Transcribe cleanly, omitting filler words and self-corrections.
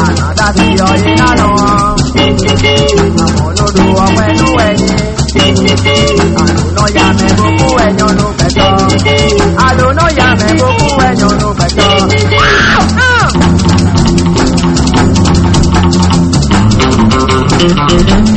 Another to your inano. Amono do when no way. I don't know ya me boku when you no better. I don't know ya me boku when you no better.